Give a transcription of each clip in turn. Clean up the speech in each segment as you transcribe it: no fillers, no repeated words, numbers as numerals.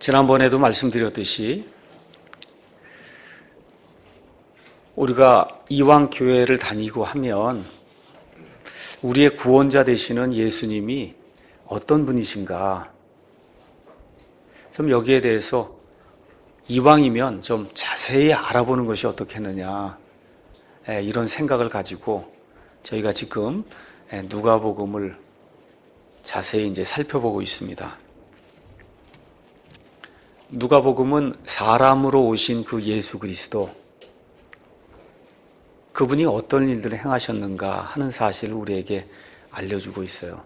지난번에도 말씀드렸듯이 우리가 이왕 교회를 다니고 하면 우리의 구원자 되시는 예수님이 어떤 분이신가, 좀 여기에 대해서 이왕이면 좀 자세히 알아보는 것이 어떻겠느냐, 이런 생각을 가지고 저희가 지금 누가복음을 자세히 이제 살펴보고 있습니다. 누가복음은 사람으로 오신 그 예수 그리스도, 그분이 어떤 일들을 행하셨는가 하는 사실을 우리에게 알려주고 있어요.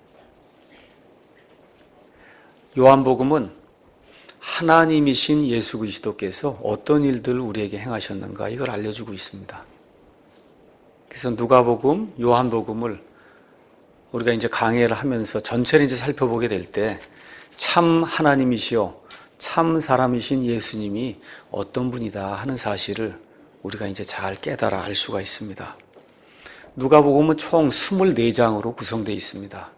요한복음은 하나님이신 예수 그리스도께서 어떤 일들을 우리에게 행하셨는가 이걸 알려주고 있습니다. 그래서 누가복음, 요한복음을 우리가 이제 강해를 하면서 전체를 이제 살펴보게 될 때 참 하나님이시요 참 사람이신 예수님이 어떤 분이다 하는 사실을 우리가 이제 잘 깨달아 알 수가 있습니다. 누가복음은 총 24장으로 구성되어 있습니다.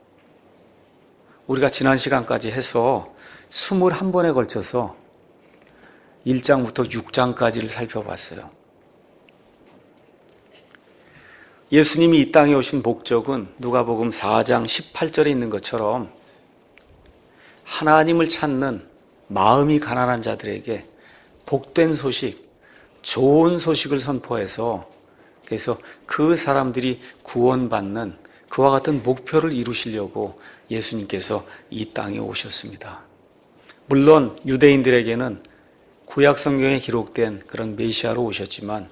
우리가 지난 시간까지 해서 21번에 걸쳐서 1장부터 6장까지를 살펴봤어요. 예수님이 이 땅에 오신 목적은 누가복음 4장 18절에 있는 것처럼 하나님을 찾는 마음이 가난한 자들에게 복된 소식, 좋은 소식을 선포해서 그래서 그 사람들이 구원받는 그와 같은 목표를 이루시려고 예수님께서 이 땅에 오셨습니다. 물론 유대인들에게는 구약 성경에 기록된 그런 메시아로 오셨지만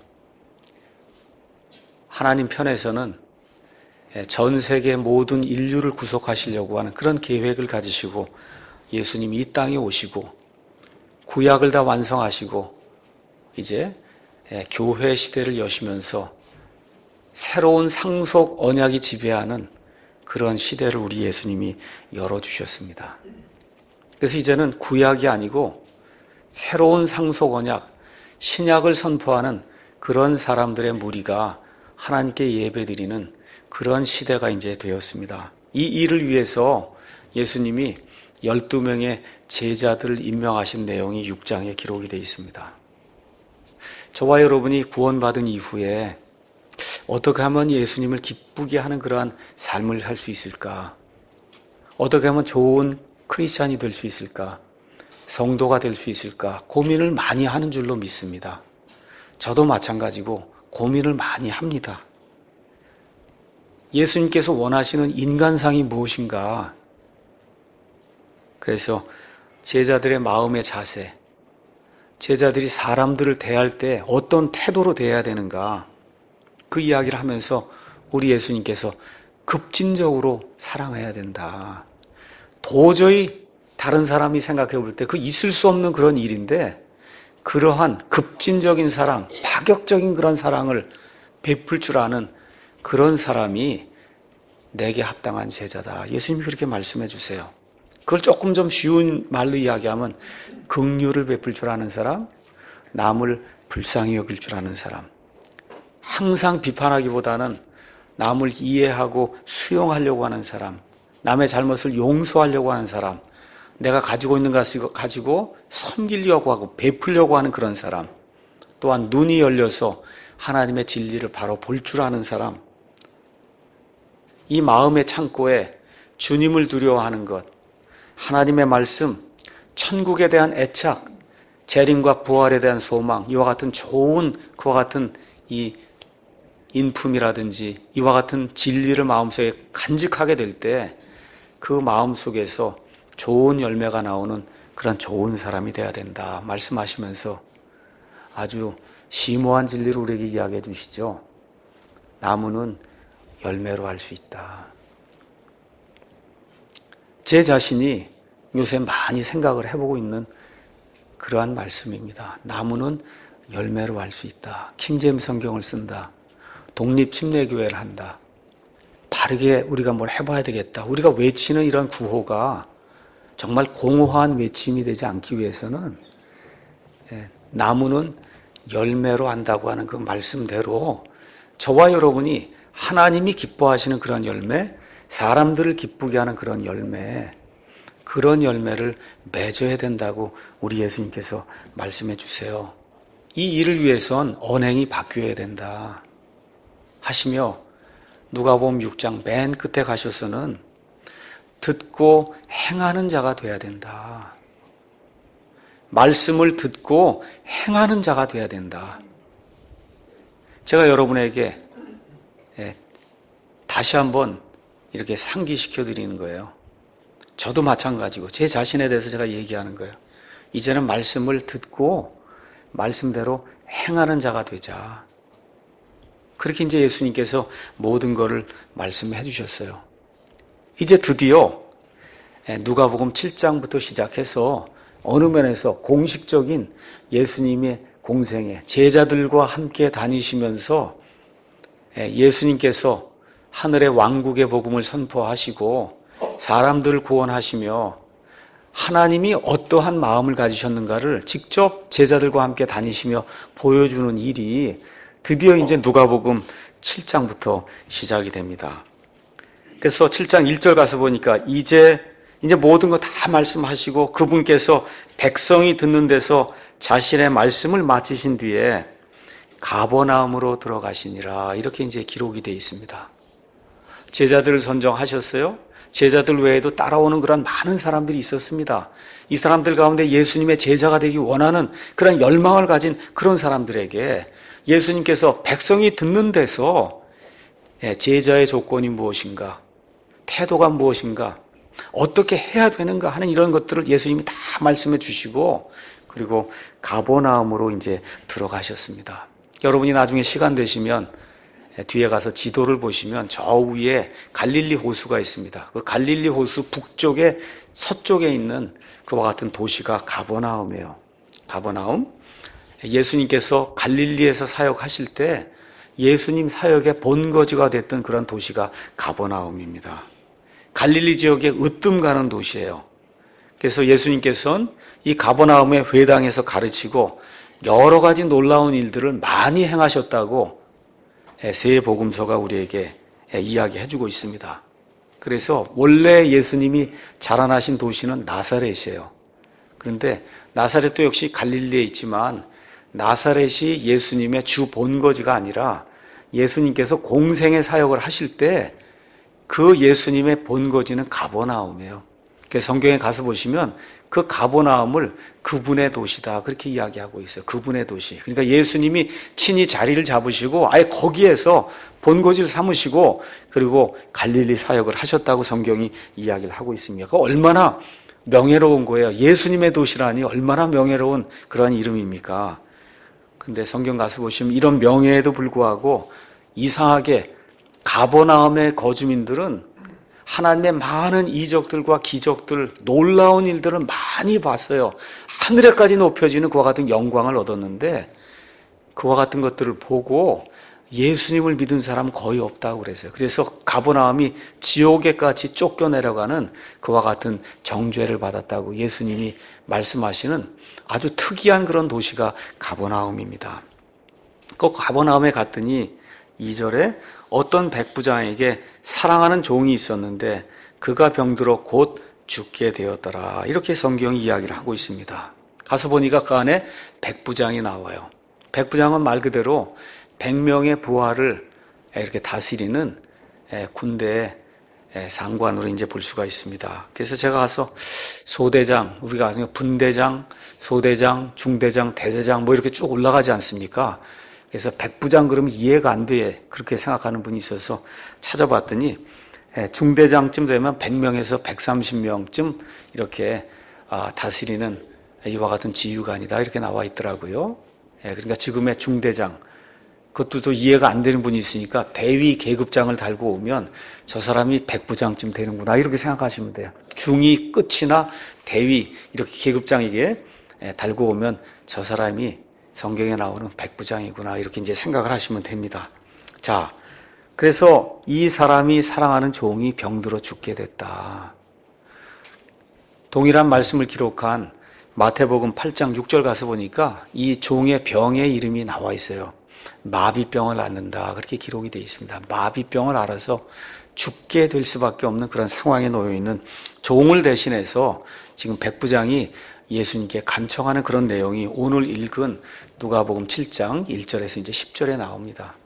하나님 편에서는 전 세계 모든 인류를 구속하시려고 하는 그런 계획을 가지시고 예수님이 이 땅에 오시고 구약을 다 완성하시고 이제 교회 시대를 여시면서 새로운 상속 언약이 지배하는 그런 시대를 우리 예수님이 열어주셨습니다. 그래서 이제는 구약이 아니고 새로운 상속 언약, 신약을 선포하는 그런 사람들의 무리가 하나님께 예배드리는 그런 시대가 이제 되었습니다. 이 일을 위해서 예수님이 12명의 제자들을 임명하신 내용이 6장에 기록이 되어 있습니다. 저와 여러분이 구원받은 이후에 어떻게 하면 예수님을 기쁘게 하는 그러한 삶을 살 수 있을까? 어떻게 하면 좋은 크리스찬이 될 수 있을까? 성도가 될 수 있을까? 고민을 많이 하는 줄로 믿습니다. 저도 마찬가지고 고민을 많이 합니다. 예수님께서 원하시는 인간상이 무엇인가? 그래서 제자들의 마음의 자세, 제자들이 사람들을 대할 때 어떤 태도로 대해야 되는가, 그 이야기를 하면서 우리 예수님께서 급진적으로 사랑해야 된다. 도저히 다른 사람이 생각해 볼 때 그 있을 수 없는 그런 일인데 그러한 급진적인 사랑, 파격적인 그런 사랑을 베풀 줄 아는 그런 사람이 내게 합당한 제자다. 예수님이 그렇게 말씀해 주세요. 그걸 조금 좀 쉬운 말로 이야기하면 긍휼을 베풀 줄 아는 사람, 남을 불쌍히 여길 줄 아는 사람, 항상 비판하기보다는 남을 이해하고 수용하려고 하는 사람, 남의 잘못을 용서하려고 하는 사람, 내가 가지고 있는 것을 가지고 섬기려고 하고 베풀려고 하는 그런 사람, 또한 눈이 열려서 하나님의 진리를 바로 볼 줄 아는 사람, 이 마음의 창고에 주님을 두려워하는 것, 하나님의 말씀, 천국에 대한 애착, 재림과 부활에 대한 소망, 이와 같은 좋은 그와 같은 이 인품이라든지 이와 같은 진리를 마음속에 간직하게 될 때 그 마음속에서 좋은 열매가 나오는 그런 좋은 사람이 돼야 된다 말씀하시면서 아주 심오한 진리를 우리에게 이야기해 주시죠. 나무는 열매로 할 수 있다. 제 자신이 요새 많이 생각을 해보고 있는 그러한 말씀입니다. 나무는 열매로 할 수 있다. 킹제임스 성경을 쓴다. 독립침례교회를 한다. 바르게 우리가 뭘 해봐야 되겠다. 우리가 외치는 이런 구호가 정말 공허한 외침이 되지 않기 위해서는 나무는 열매로 한다고 하는 그 말씀대로 저와 여러분이 하나님이 기뻐하시는 그런 열매, 사람들을 기쁘게 하는 그런 열매, 그런 열매를 맺어야 된다고 우리 예수님께서 말씀해 주세요. 이 일을 위해선 언행이 바뀌어야 된다 하시며 누가복음 6장 맨 끝에 가셔서는 듣고 행하는 자가 돼야 된다. 말씀을 듣고 행하는 자가 돼야 된다. 제가 여러분에게 다시 한번 이렇게 상기시켜 드리는 거예요. 저도 마찬가지고 제 자신에 대해서 제가 얘기하는 거예요. 이제는 말씀을 듣고 말씀대로 행하는 자가 되자. 그렇게 이제 예수님께서 모든 것을 말씀해 주셨어요. 이제 드디어 누가복음 7장부터 시작해서 어느 면에서 공식적인 예수님의 공생애, 제자들과 함께 다니시면서 예수님께서 하늘의 왕국의 복음을 선포하시고 사람들을 구원하시며 하나님이 어떠한 마음을 가지셨는가를 직접 제자들과 함께 다니시며 보여주는 일이 드디어 이제 누가복음 7장부터 시작이 됩니다. 그래서 7장 1절 가서 보니까 이제 모든 거 다 말씀하시고 그분께서 백성이 듣는 데서 자신의 말씀을 마치신 뒤에 가버나움으로 들어가시니라 이렇게 이제 기록이 되어 있습니다. 제자들을 선정하셨어요. 제자들 외에도 따라오는 그런 많은 사람들이 있었습니다. 이 사람들 가운데 예수님의 제자가 되기 원하는 그런 열망을 가진 그런 사람들에게 예수님께서 백성이 듣는 데서 제자의 조건이 무엇인가, 태도가 무엇인가, 어떻게 해야 되는가 하는 이런 것들을 예수님이 다 말씀해 주시고 그리고 가버나움으로 이제 들어가셨습니다. 여러분이 나중에 시간 되시면 뒤에 가서 지도를 보시면 저 위에 갈릴리 호수가 있습니다. 그 갈릴리 호수 북쪽에 서쪽에 있는 그와 같은 도시가 가버나움이에요. 가버나움. 예수님께서 갈릴리에서 사역하실 때 예수님 사역의 본거지가 됐던 그런 도시가 가버나움입니다. 갈릴리 지역에 으뜸 가는 도시예요. 그래서 예수님께서는 이 가버나움의 회당에서 가르치고 여러 가지 놀라운 일들을 많이 행하셨다고 세 복음서가 우리에게 이야기해주고 있습니다. 그래서 원래 예수님이 자라나신 도시는 나사렛이에요. 그런데 나사렛도 역시 갈릴리에 있지만 나사렛이 예수님의 주 본거지가 아니라 예수님께서 공생의 사역을 하실 때 그 예수님의 본거지는 가버나움이에요. 그래서 성경에 가서 보시면 그 가버나움을 그분의 도시다 그렇게 이야기하고 있어요. 그분의 도시. 그러니까 예수님이 친히 자리를 잡으시고 아예 거기에서 본거지를 삼으시고 그리고 갈릴리 사역을 하셨다고 성경이 이야기를 하고 있습니다. 그 얼마나 명예로운 거예요. 예수님의 도시라니 얼마나 명예로운 그런 이름입니까? 근데 성경 가서 보시면 이런 명예에도 불구하고 이상하게 가버나움의 거주민들은 하나님의 많은 이적들과 기적들, 놀라운 일들을 많이 봤어요. 하늘에까지 높여지는 그와 같은 영광을 얻었는데 그와 같은 것들을 보고 예수님을 믿은 사람 거의 없다고 그랬어요. 그래서 가버나움이 지옥에까지 쫓겨내려가는 그와 같은 정죄를 받았다고 예수님이 말씀하시는 아주 특이한 그런 도시가 가버나움입니다. 그 가버나움에 갔더니 2절에 어떤 백부장에게 사랑하는 종이 있었는데 그가 병들어 곧 죽게 되었더라. 이렇게 성경이 이야기를 하고 있습니다. 가서 보니까 그 안에 백부장이 나와요. 백부장은 말 그대로 100명의 부하를 이렇게 다스리는 군대의 상관으로 이제 볼 수가 있습니다. 그래서 제가 가서 소대장, 우리가 아는 분대장, 소대장, 중대장, 대대장 뭐 이렇게 쭉 올라가지 않습니까? 그래서 백부장 그러면 이해가 안 돼. 그렇게 생각하는 분이 있어서 찾아봤더니 중대장쯤 되면 100명에서 130명쯤 이렇게 다스리는 이와 같은 지휘관이다. 이렇게 나와 있더라고요. 그러니까 지금의 중대장, 그것도 또 이해가 안 되는 분이 있으니까 대위 계급장을 달고 오면 저 사람이 백부장쯤 되는구나. 이렇게 생각하시면 돼요. 중위 끝이나 대위 이렇게 계급장에게 달고 오면 저 사람이 성경에 나오는 백부장이구나 이렇게 이제 생각을 하시면 됩니다. 자, 그래서 이 사람이 사랑하는 종이 병들어 죽게 됐다. 동일한 말씀을 기록한 마태복음 8장 6절 가서 보니까 이 종의 병의 이름이 나와 있어요. 마비병을 앓는다. 그렇게 기록이 되어 있습니다. 마비병을 앓아서 죽게 될 수밖에 없는 그런 상황에 놓여 있는 종을 대신해서 지금 백부장이 예수님께 간청하는 그런 내용이 오늘 읽은 누가복음 7장 1절에서 이제 10절에 나옵니다.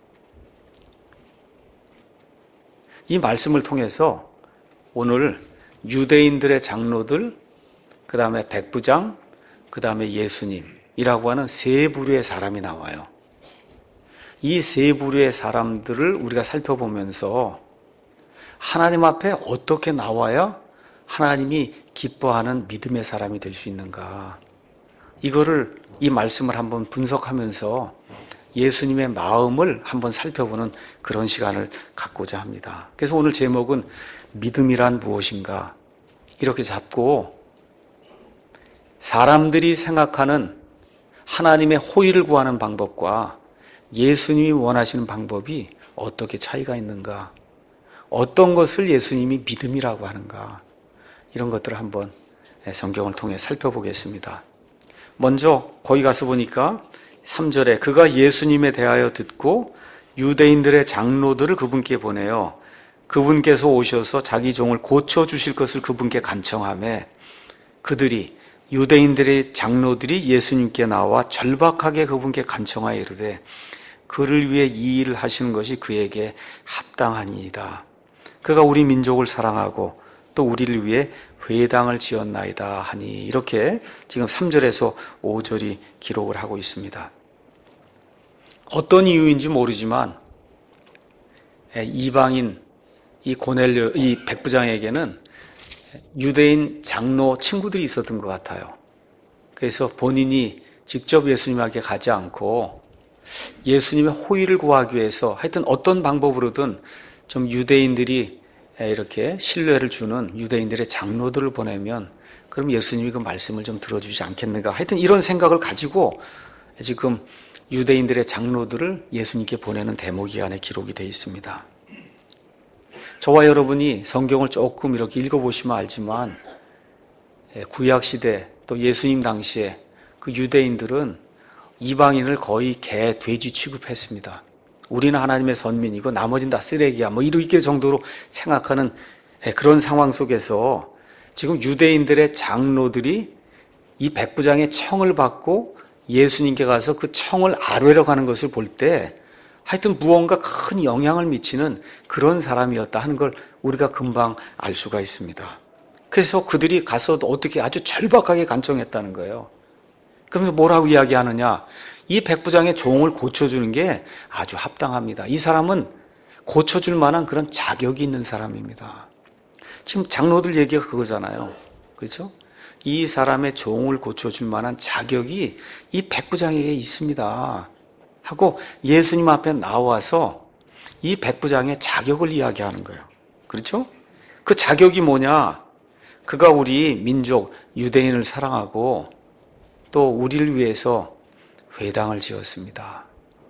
이 말씀을 통해서 오늘 유대인들의 장로들, 그 다음에 백부장, 그 다음에 예수님이라고 하는 세 부류의 사람이 나와요. 이 세 부류의 사람들을 우리가 살펴보면서 하나님 앞에 어떻게 나와야 하나님이 기뻐하는 믿음의 사람이 될 수 있는가? 이 말씀을 한번 분석하면서 예수님의 마음을 한번 살펴보는 그런 시간을 갖고자 합니다. 그래서 오늘 제목은 믿음이란 무엇인가? 이렇게 잡고 사람들이 생각하는 하나님의 호의를 구하는 방법과 예수님이 원하시는 방법이 어떻게 차이가 있는가? 어떤 것을 예수님이 믿음이라고 하는가? 이런 것들을 한번 성경을 통해 살펴보겠습니다. 먼저 거기 가서 보니까 3절에 그가 예수님에 대하여 듣고 유대인들의 장로들을 그분께 보내요. 그분께서 오셔서 자기 종을 고쳐주실 것을 그분께 간청하며 그들이 유대인들의 장로들이 예수님께 나와 절박하게 그분께 간청하여 이르되 그를 위해 이 일을 하시는 것이 그에게 합당하니이다. 그가 우리 민족을 사랑하고 또 우리를 위해 회당을 지었나이다 하니 이렇게 지금 3절에서 5절이 기록을 하고 있습니다. 어떤 이유인지 모르지만 이방인 이 백부장에게는 유대인 장로 친구들이 있었던 것 같아요. 그래서 본인이 직접 예수님에게 가지 않고 예수님의 호의를 구하기 위해서 하여튼 어떤 방법으로든 좀 유대인들이 이렇게 신뢰를 주는 유대인들의 장로들을 보내면 그럼 예수님이 그 말씀을 좀 들어주지 않겠는가. 하여튼 이런 생각을 가지고 지금 유대인들의 장로들을 예수님께 보내는 대목이 안에 기록이 되어 있습니다. 저와 여러분이 성경을 조금 이렇게 읽어보시면 알지만 구약시대 또 예수님 당시에 그 유대인들은 이방인을 거의 개, 돼지 취급했습니다. 우리는 하나님의 선민이고 나머지는 다 쓰레기야 이렇게 정도로 생각하는 그런 상황 속에서 지금 유대인들의 장로들이 이 백부장의 청을 받고 예수님께 가서 그 청을 아뢰러 가는 것을 볼 때 하여튼 무언가 큰 영향을 미치는 그런 사람이었다 하는 걸 우리가 금방 알 수가 있습니다. 그래서 그들이 가서 어떻게 아주 절박하게 간청했다는 거예요. 그러면서 뭐라고 이야기하느냐? 이 백부장의 종을 고쳐주는 게 아주 합당합니다. 이 사람은 고쳐줄 만한 그런 자격이 있는 사람입니다. 지금 장로들 얘기가 그거잖아요. 그렇죠? 이 사람의 종을 고쳐줄 만한 자격이 이 백부장에게 있습니다. 하고 예수님 앞에 나와서 이 백부장의 자격을 이야기하는 거예요. 그렇죠? 그 자격이 뭐냐? 그가 우리 민족 유대인을 사랑하고 또 우리를 위해서 회당을 지었습니다.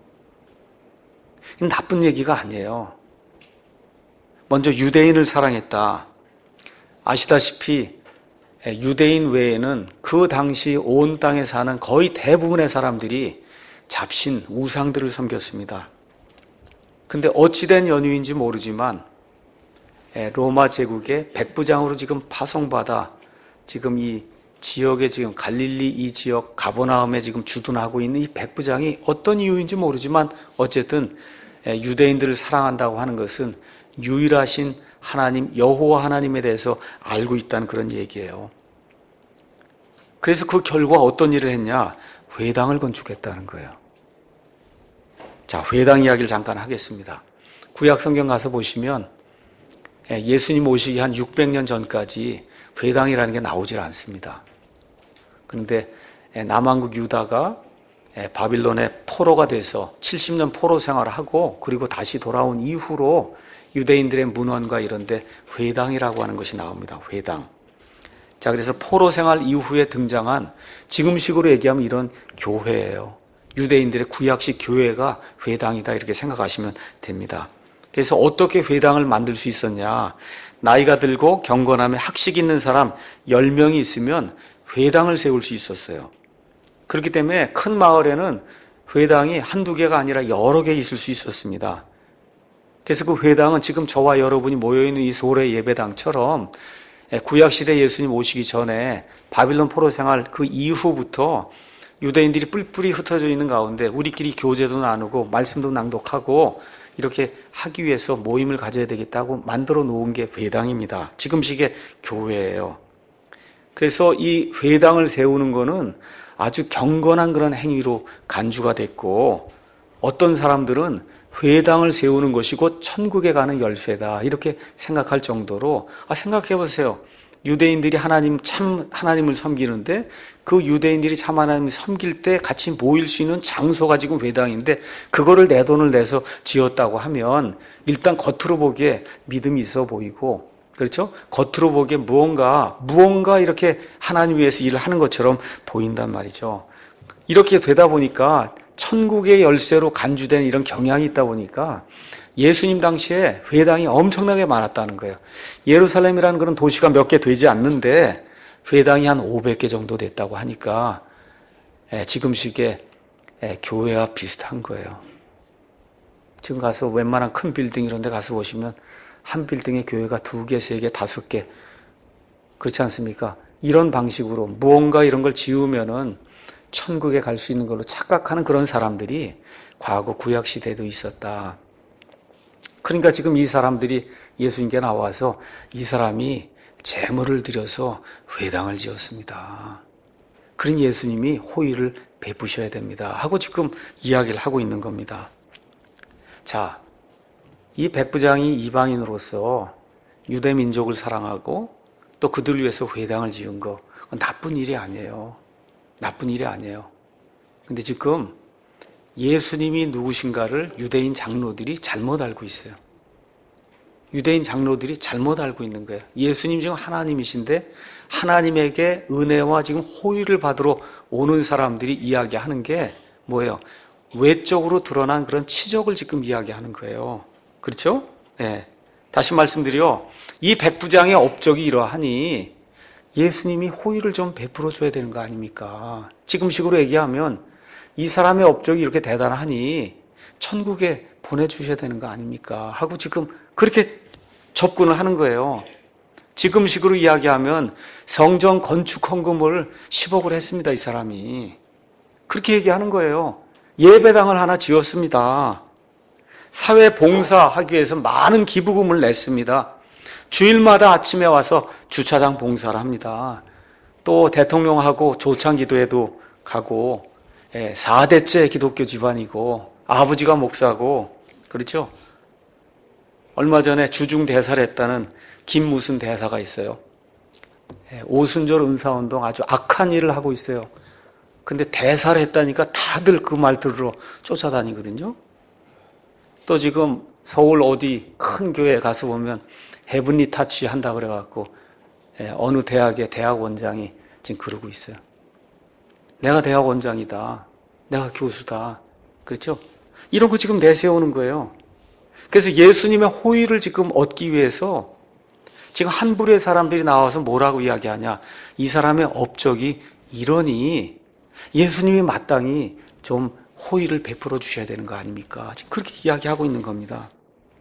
나쁜 얘기가 아니에요. 먼저 유대인을 사랑했다. 아시다시피 유대인 외에는 그 당시 온 땅에 사는 거의 대부분의 사람들이 잡신, 우상들을 섬겼습니다. 근데 어찌된 연유인지 모르지만 로마 제국의 백부장으로 지금 파송받아 지금 이 지역에 지금 갈릴리 이 지역 가버나움에 지금 주둔하고 있는 이 백부장이 어떤 이유인지 모르지만 어쨌든 유대인들을 사랑한다고 하는 것은 유일하신 하나님 여호와 하나님에 대해서 알고 있다는 그런 얘기예요. 그래서 그 결과 어떤 일을 했냐? 회당을 건축했다는 거예요. 자, 회당 이야기를 잠깐 하겠습니다. 구약 성경 가서 보시면 예수님 오시기 한 600년 전까지 회당이라는 게 나오질 않습니다. 그런데 남왕국 유다가 바빌론의 포로가 돼서 70년 포로 생활을 하고 그리고 다시 돌아온 이후로 유대인들의 문헌과 이런 데 회당이라고 하는 것이 나옵니다. 회당. 자, 그래서 포로 생활 이후에 등장한 지금식으로 얘기하면 이런 교회예요. 유대인들의 구약식 교회가 회당이다 이렇게 생각하시면 됩니다. 그래서 어떻게 회당을 만들 수 있었냐? 나이가 들고 경건함에 학식 있는 사람 10명이 있으면 회당을 세울 수 있었어요. 그렇기 때문에 큰 마을에는 회당이 한두 개가 아니라 여러 개 있을 수 있었습니다. 그래서 그 회당은 지금 저와 여러분이 모여있는 이 소래 예배당처럼 구약시대 예수님 오시기 전에 바빌론 포로 생활 그 이후부터 유대인들이 뿔뿔이 흩어져 있는 가운데 우리끼리 교제도 나누고 말씀도 낭독하고 이렇게 하기 위해서 모임을 가져야 되겠다고 만들어 놓은 게 회당입니다. 지금식의 교회예요. 그래서 이 회당을 세우는 거는 아주 경건한 그런 행위로 간주가 됐고, 어떤 사람들은 회당을 세우는 것이 곧 천국에 가는 열쇠다 이렇게 생각할 정도로, 생각해 보세요. 유대인들이 하나님을 섬기는데 그 유대인들이 참 하나님을 섬길 때 같이 모일 수 있는 장소가 지금 회당인데 그거를 내 돈을 내서 지었다고 하면 일단 겉으로 보기에 믿음이 있어 보이고, 그렇죠? 겉으로 보기에 무언가 이렇게 하나님 위해서 일을 하는 것처럼 보인단 말이죠. 이렇게 되다 보니까 천국의 열쇠로 간주된 이런 경향이 있다 보니까 예수님 당시에 회당이 엄청나게 많았다는 거예요. 예루살렘이라는 그런 도시가 몇 개 되지 않는데 회당이 한 500개 정도 됐다고 하니까 지금식의 교회와 비슷한 거예요. 지금 가서 웬만한 큰 빌딩 이런 데 가서 보시면 한 빌딩에 교회가 2개, 3개, 5개 그렇지 않습니까? 이런 방식으로 무언가 이런 걸 지으면은 천국에 갈 수 있는 걸로 착각하는 그런 사람들이 과거 구약 시대에도 있었다. 그러니까 지금 이 사람들이 예수님께 나와서 이 사람이 제물을 드려서 회당을 지었습니다. 그러니 예수님이 호의를 베푸셔야 됩니다 하고 지금 이야기를 하고 있는 겁니다. 자, 이 백부장이 이방인으로서 유대 민족을 사랑하고 또 그들을 위해서 회당을 지은 거 나쁜 일이 아니에요. 나쁜 일이 아니에요. 근데 지금 예수님이 누구신가를 유대인 장로들이 잘못 알고 있어요. 유대인 장로들이 잘못 알고 있는 거예요. 예수님 지금 하나님이신데 하나님에게 은혜와 지금 호의를 받으러 오는 사람들이 이야기하는 게 뭐예요? 외적으로 드러난 그런 치적을 지금 이야기하는 거예요. 그렇죠? 네. 다시 말씀드려, 이 백부장의 업적이 이러하니 예수님이 호의를 좀 베풀어 줘야 되는 거 아닙니까? 지금식으로 얘기하면 이 사람의 업적이 이렇게 대단하니 천국에 보내주셔야 되는 거 아닙니까? 하고 지금 그렇게 접근을 하는 거예요. 지금식으로 이야기하면 성전 건축 헌금을 10억을 했습니다, 이 사람이. 그렇게 얘기하는 거예요. 예배당을 하나 지었습니다. 사회 봉사하기 위해서 많은 기부금을 냈습니다. 주일마다 아침에 와서 주차장 봉사를 합니다. 또 대통령하고 조창 기도회도 가고, 4대째 기독교 집안이고 아버지가 목사고, 그렇죠? 얼마 전에 주중 대사를 했다는 김무슨 대사가 있어요. 오순절 은사운동 아주 악한 일을 하고 있어요. 근데 대사를 했다니까 다들 그 말 들으러 쫓아다니거든요. 또 지금 서울 어디 큰 교회에 가서 보면 헤븐리 타치 한다 그래갖고 어느 대학의 대학원장이 지금 그러고 있어요. 내가 대학원장이다. 내가 교수다. 그렇죠? 이런 거 지금 내세우는 거예요. 그래서 예수님의 호의를 지금 얻기 위해서 지금 한 부류의 사람들이 나와서 뭐라고 이야기하냐. 이 사람의 업적이 이러니 예수님이 마땅히 좀 호의를 베풀어 주셔야 되는 거 아닙니까? 지금 그렇게 이야기하고 있는 겁니다.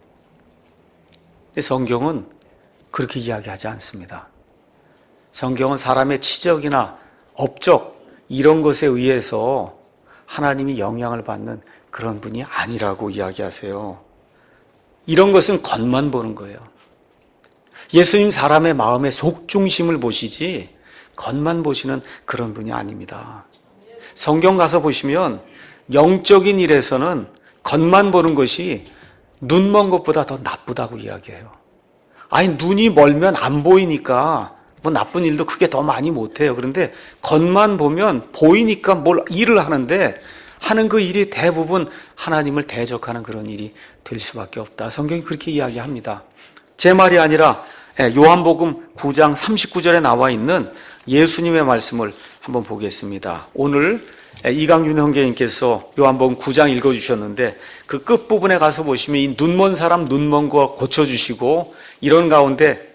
성경은 그렇게 이야기하지 않습니다. 성경은 사람의 치적이나 업적 이런 것에 의해서 하나님이 영향을 받는 그런 분이 아니라고 이야기하세요. 이런 것은 겉만 보는 거예요. 예수님 사람의 마음의 속중심을 보시지 겉만 보시는 그런 분이 아닙니다. 성경 가서 보시면 영적인 일에서는 겉만 보는 것이 눈 먼 것보다 더 나쁘다고 이야기해요. 아니, 눈이 멀면 안 보이니까 뭐 나쁜 일도 크게 더 많이 못해요. 그런데 겉만 보면 보이니까 뭘 일을 하는데 하는 그 일이 대부분 하나님을 대적하는 그런 일이 될 수밖에 없다. 성경이 그렇게 이야기합니다. 제 말이 아니라 요한복음 9장 39절에 나와 있는 예수님의 말씀을 한번 보겠습니다. 오늘 이강윤 형제님께서 요한복음 9장 읽어주셨는데 그 끝부분에 가서 보시면 이 눈먼 사람 눈먼 거 고쳐주시고 이런 가운데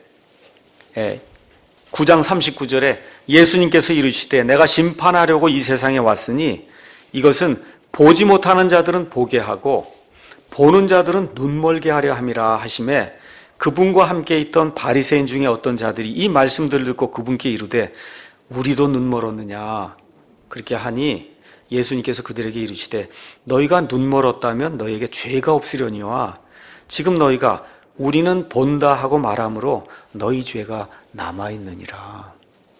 9장 39절에 예수님께서 이르시되 내가 심판하려고 이 세상에 왔으니 이것은 보지 못하는 자들은 보게 하고 보는 자들은 눈멀게 하려 함이라 하심에 그분과 함께 있던 바리새인 중에 어떤 자들이 이 말씀들을 듣고 그분께 이르되 우리도 눈 멀었느냐 그렇게 하니 예수님께서 그들에게 이르시되 너희가 눈 멀었다면 너희에게 죄가 없으려니와 지금 너희가 우리는 본다 하고 말하므로 너희 죄가 남아있느니라.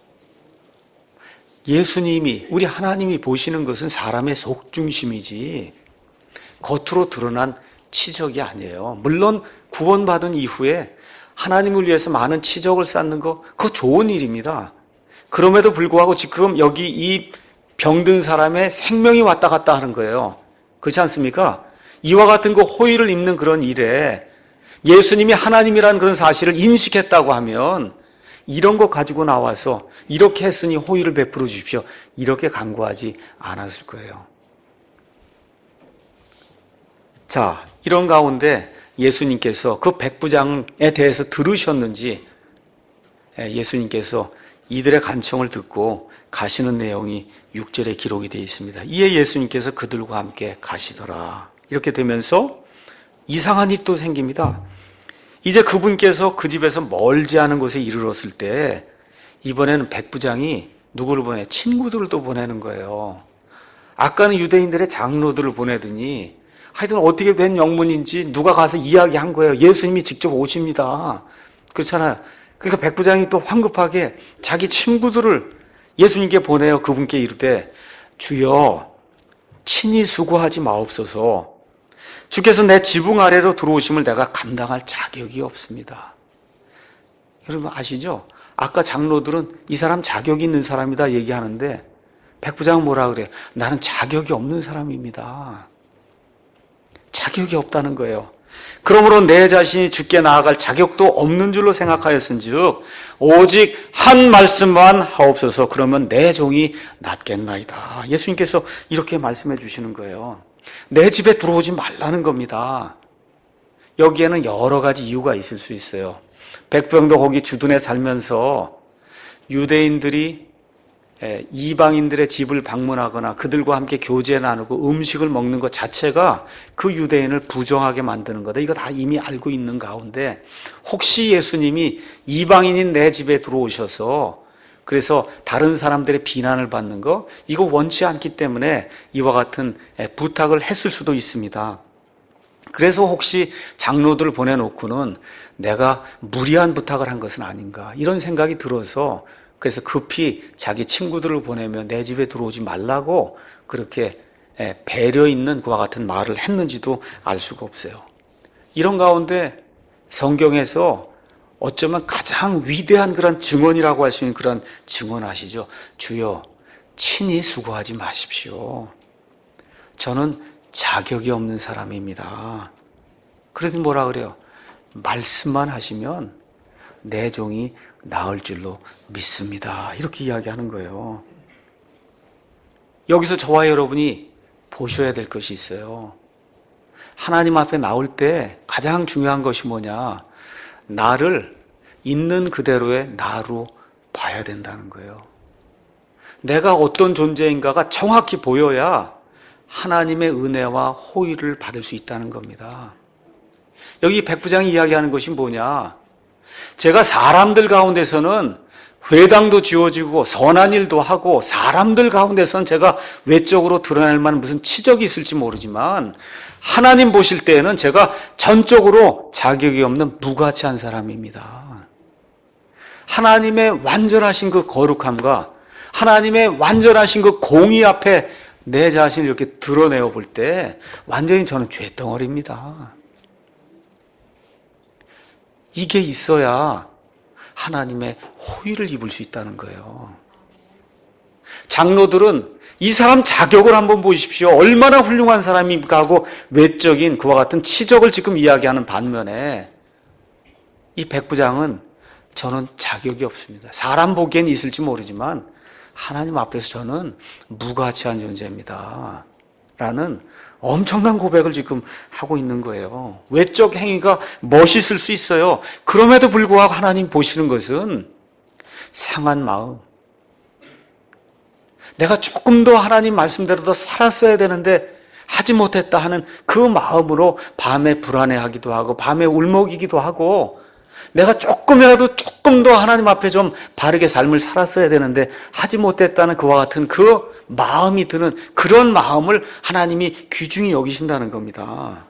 예수님이 우리 하나님이 보시는 것은 사람의 속중심이지 겉으로 드러난 치적이 아니에요. 물론 구원받은 이후에 하나님을 위해서 많은 치적을 쌓는 거 그거 좋은 일입니다. 그럼에도 불구하고 지금 여기 이 병든 사람의 생명이 왔다 갔다 하는 거예요. 그렇지 않습니까? 이와 같은 그 호의를 입는 그런 일에 예수님이 하나님이라는 그런 사실을 인식했다고 하면 이런 거 가지고 나와서 이렇게 했으니 호의를 베풀어 주십시오. 이렇게 간구하지 않았을 거예요. 자, 이런 가운데 예수님께서 그 백부장에 대해서 들으셨는지 예수님께서 이들의 간청을 듣고 가시는 내용이 6절에 기록이 되어 있습니다. 이에 예수님께서 그들과 함께 가시더라. 이렇게 되면서 이상한 일이 또 생깁니다. 이제 그분께서 그 집에서 멀지 않은 곳에 이르렀을 때 이번에는 백부장이 누구를 보내? 친구들을 또 보내는 거예요. 아까는 유대인들의 장로들을 보내더니 하여튼 어떻게 된 영문인지 누가 가서 이야기한 거예요. 예수님이 직접 오십니다. 그렇잖아요. 그러니까 백부장이 또 황급하게 자기 친구들을 예수님께 보내요. 그분께 이르되 주여 친히 수고하지 마옵소서. 주께서 내 지붕 아래로 들어오심을 내가 감당할 자격이 없습니다. 여러분 아시죠? 아까 장로들은 이 사람 자격이 있는 사람이다 얘기하는데 백부장은 뭐라 그래요? 나는 자격이 없는 사람입니다. 자격이 없다는 거예요. 그러므로 내 자신이 주께 나아갈 자격도 없는 줄로 생각하였은즉 오직 한 말씀만 하옵소서. 그러면 내 종이 낫겠나이다. 예수님께서 이렇게 말씀해 주시는 거예요. 내 집에 들어오지 말라는 겁니다. 여기에는 여러 가지 이유가 있을 수 있어요. 백부장도 거기 주둔에 살면서 유대인들이 이방인들의 집을 방문하거나 그들과 함께 교제 나누고 음식을 먹는 것 자체가 그 유대인을 부정하게 만드는 거다. 이거 다 이미 알고 있는 가운데 혹시 예수님이 이방인인 내 집에 들어오셔서 그래서 다른 사람들의 비난을 받는 거 이거 원치 않기 때문에 이와 같은 부탁을 했을 수도 있습니다. 그래서 혹시 장로들을 보내놓고는 내가 무리한 부탁을 한 것은 아닌가 이런 생각이 들어서 그래서 급히 자기 친구들을 보내면 내 집에 들어오지 말라고 그렇게 배려 있는 그와 같은 말을 했는지도 알 수가 없어요. 이런 가운데 성경에서 어쩌면 가장 위대한 그런 증언이라고 할 수 있는 그런 증언 아시죠? 주여 친히 수고하지 마십시오. 저는 자격이 없는 사람입니다. 그래도 뭐라 그래요? 말씀만 하시면 내 종이 나을 줄로 믿습니다. 이렇게 이야기하는 거예요. 여기서 저와 여러분이 보셔야 될 것이 있어요. 하나님 앞에 나올 때 가장 중요한 것이 뭐냐? 나를 있는 그대로의 나로 봐야 된다는 거예요. 내가 어떤 존재인가가 정확히 보여야 하나님의 은혜와 호의를 받을 수 있다는 겁니다. 여기 백부장이 이야기하는 것이 뭐냐? 제가 사람들 가운데서는 회당도 지어지고 선한 일도 하고 사람들 가운데서는 제가 외적으로 드러낼 만한 무슨 치적이 있을지 모르지만 하나님 보실 때에는 제가 전적으로 자격이 없는 무가치한 사람입니다. 하나님의 완전하신 그 거룩함과 하나님의 완전하신 그 공의 앞에 내 자신을 이렇게 드러내어 볼 때 완전히 저는 죄덩어리입니다. 이게 있어야 하나님의 호의를 입을 수 있다는 거예요. 장로들은 이 사람 자격을 한번 보십시오. 얼마나 훌륭한 사람입니까 하고 외적인 그와 같은 치적을 지금 이야기하는 반면에 이 백부장은 저는 자격이 없습니다. 사람 보기엔 있을지 모르지만 하나님 앞에서 저는 무가치한 존재입니다. 라는 엄청난 고백을 지금 하고 있는 거예요. 외적 행위가 멋있을 수 있어요. 그럼에도 불구하고 하나님 보시는 것은 상한 마음. 내가 조금 더 하나님 말씀대로 더 살았어야 되는데 하지 못했다 하는 그 마음으로 밤에 불안해하기도 하고 밤에 울먹이기도 하고 내가 조금이라도 조금 더 하나님 앞에 좀 바르게 삶을 살았어야 되는데 하지 못했다는 그와 같은 그 마음이 드는 그런 마음을 하나님이 귀중히 여기신다는 겁니다.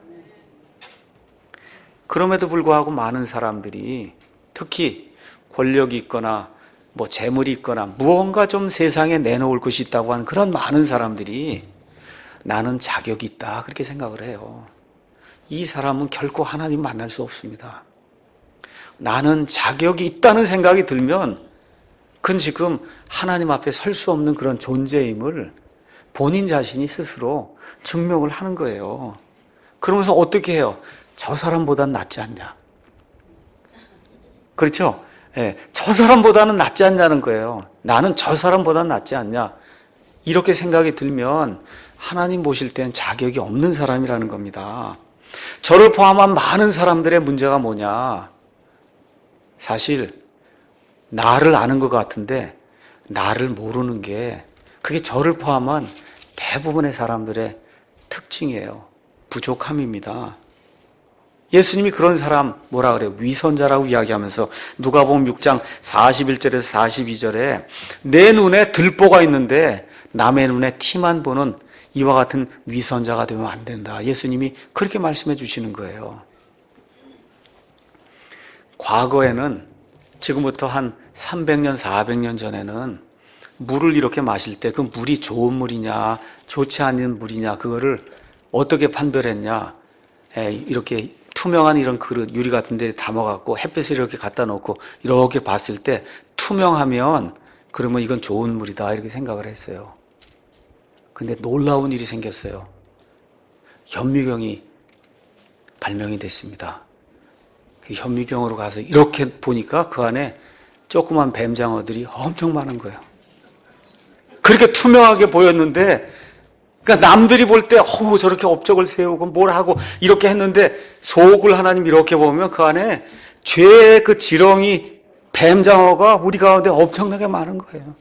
그럼에도 불구하고 많은 사람들이 특히 권력이 있거나 뭐 재물이 있거나 무언가 좀 세상에 내놓을 것이 있다고 하는 그런 많은 사람들이 나는 자격이 있다 그렇게 생각을 해요. 이 사람은 결코 하나님 만날 수 없습니다. 나는 자격이 있다는 생각이 들면 그건 지금 하나님 앞에 설 수 없는 그런 존재임을 본인 자신이 스스로 증명을 하는 거예요. 그러면서 어떻게 해요? 저 사람보다는 낫지 않냐? 그렇죠? 예, 저 사람보다는 낫지 않냐는 거예요. 나는 저 사람보다는 낫지 않냐? 이렇게 생각이 들면 하나님 보실 때는 자격이 없는 사람이라는 겁니다. 저를 포함한 많은 사람들의 문제가 뭐냐? 사실 나를 아는 것 같은데 나를 모르는 게 그게 저를 포함한 대부분의 사람들의 특징이에요. 부족함입니다. 예수님이 그런 사람 뭐라 그래요? 위선자라고 이야기하면서 누가복음 6장 41절에서 42절에 내 눈에 들보가 있는데 남의 눈에 티만 보는 이와 같은 위선자가 되면 안 된다. 예수님이 그렇게 말씀해 주시는 거예요. 과거에는 지금부터 한 300년, 400년 전에는 물을 이렇게 마실 때 그 물이 좋은 물이냐, 좋지 않은 물이냐, 그거를 어떻게 판별했냐. 이렇게 투명한 이런 그릇, 유리 같은 데 담아갖고 햇빛을 이렇게 갖다 놓고 이렇게 봤을 때 투명하면 그러면 이건 좋은 물이다 이렇게 생각을 했어요. 근데 놀라운 일이 생겼어요. 현미경이 발명이 됐습니다. 현미경으로 가서 이렇게 보니까 그 안에 조그만 뱀장어들이 엄청 많은 거예요. 그렇게 투명하게 보였는데 그러니까 남들이 볼 때 저렇게 업적을 세우고 뭘 하고 이렇게 했는데 속을 하나님 이렇게 보면 그 안에 죄의 그 지렁이 뱀장어가 우리 가운데 엄청나게 많은 거예요.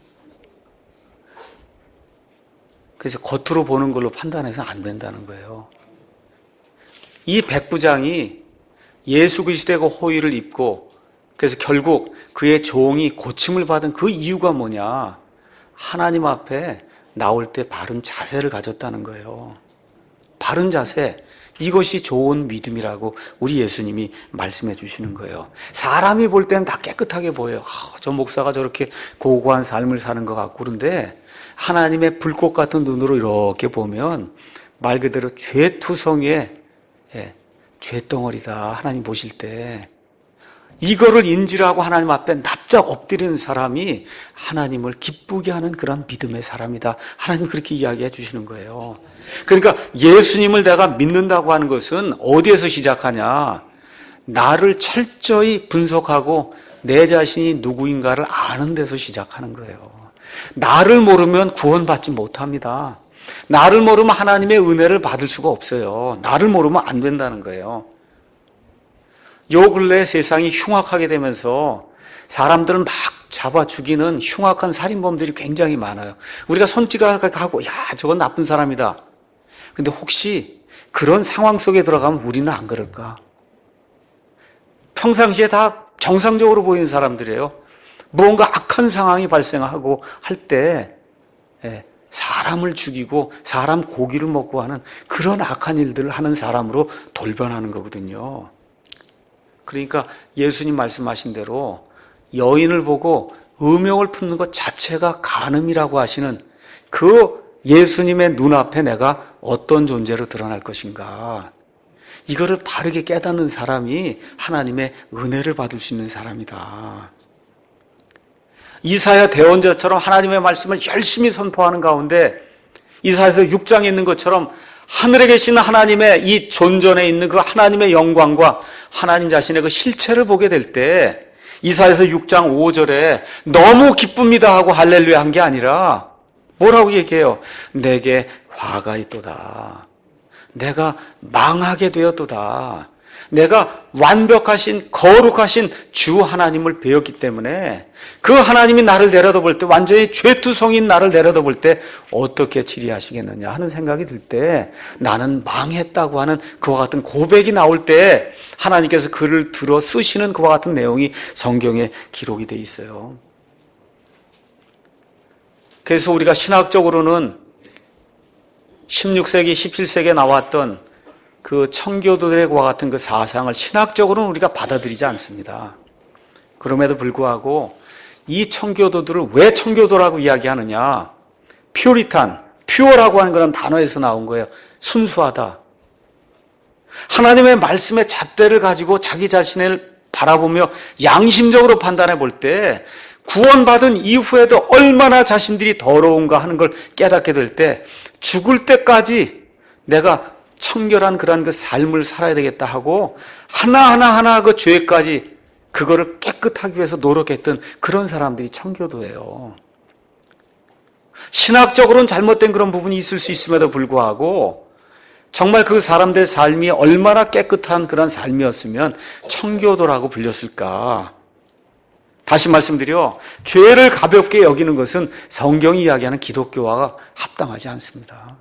그래서 겉으로 보는 걸로 판단해서 안 된다는 거예요. 이 백부장이 예수 그리스도의 호의를 입고 그래서 결국 그의 종이 고침을 받은 그 이유가 뭐냐? 하나님 앞에 나올 때 바른 자세를 가졌다는 거예요. 바른 자세, 이것이 좋은 믿음이라고 우리 예수님이 말씀해 주시는 거예요. 사람이 볼 때는 다 깨끗하게 보여요. 저 목사가 저렇게 고고한 삶을 사는 것 같고 그런데 하나님의 불꽃 같은 눈으로 이렇게 보면 말 그대로 죄투성이의 죄덩어리다. 하나님 보실 때 이거를 인지를 하고 하나님 앞에 납작 엎드리는 사람이 하나님을 기쁘게 하는 그런 믿음의 사람이다. 하나님 그렇게 이야기해 주시는 거예요. 그러니까 예수님을 내가 믿는다고 하는 것은 어디에서 시작하냐? 나를 철저히 분석하고 내 자신이 누구인가를 아는 데서 시작하는 거예요. 나를 모르면 구원받지 못합니다. 나를 모르면 하나님의 은혜를 받을 수가 없어요. 나를 모르면 안 된다는 거예요. 요 근래 세상이 흉악하게 되면서 사람들을 막 잡아 죽이는 흉악한 살인범들이 굉장히 많아요. 우리가 손찌각하고 저건 나쁜 사람이다. 근데 혹시 그런 상황 속에 들어가면 우리는 안 그럴까? 평상시에 다 정상적으로 보이는 사람들이에요. 무언가 악한 상황이 발생하고 할 때 사람을 죽이고 사람 고기를 먹고 하는 그런 악한 일들을 하는 사람으로 돌변하는 거거든요. 그러니까 예수님 말씀하신 대로 여인을 보고 음욕을 품는 것 자체가 간음이라고 하시는 그 예수님의 눈앞에 내가 어떤 존재로 드러날 것인가. 이거를 바르게 깨닫는 사람이 하나님의 은혜를 받을 수 있는 사람이다. 이사야 대언자처럼 하나님의 말씀을 열심히 선포하는 가운데 이사야서 6장에 있는 것처럼 하늘에 계신 하나님의 이 존전에 있는 그 하나님의 영광과 하나님 자신의 그 실체를 보게 될 때 이사야서 6장 5절에 너무 기쁩니다 하고 할렐루야 한 게 아니라 뭐라고 얘기해요? 내게 화가 있도다. 내가 망하게 되었도다. 내가 완벽하신 거룩하신 주 하나님을 배웠기 때문에 그 하나님이 나를 내려다볼 때, 완전히 죄투성인 나를 내려다볼 때 어떻게 치리하시겠느냐 하는 생각이 들 때, 나는 망했다고 하는 그와 같은 고백이 나올 때 하나님께서 글을 들어 쓰시는 그와 같은 내용이 성경에 기록이 돼 있어요. 그래서 우리가 신학적으로는 16세기, 17세기에 나왔던 그 청교도들과 같은 그 사상을 신학적으로는 우리가 받아들이지 않습니다. 그럼에도 불구하고 이 청교도들을 왜 청교도라고 이야기하느냐? 퓨리탄, 퓨어라고 하는 그런 단어에서 나온 거예요. 순수하다. 하나님의 말씀의 잣대를 가지고 자기 자신을 바라보며 양심적으로 판단해 볼 때 구원받은 이후에도 얼마나 자신들이 더러운가 하는 걸 깨닫게 될 때 죽을 때까지 내가 청결한 그런 그 삶을 살아야 되겠다 하고 하나하나 그 죄까지 그거를 깨끗하기 위해서 노력했던 그런 사람들이 청교도예요. 신학적으로는 잘못된 그런 부분이 있을 수 있음에도 불구하고 정말 그 사람들의 삶이 얼마나 깨끗한 그런 삶이었으면 청교도라고 불렸을까? 다시 말씀드려, 죄를 가볍게 여기는 것은 성경이 이야기하는 기독교와 합당하지 않습니다.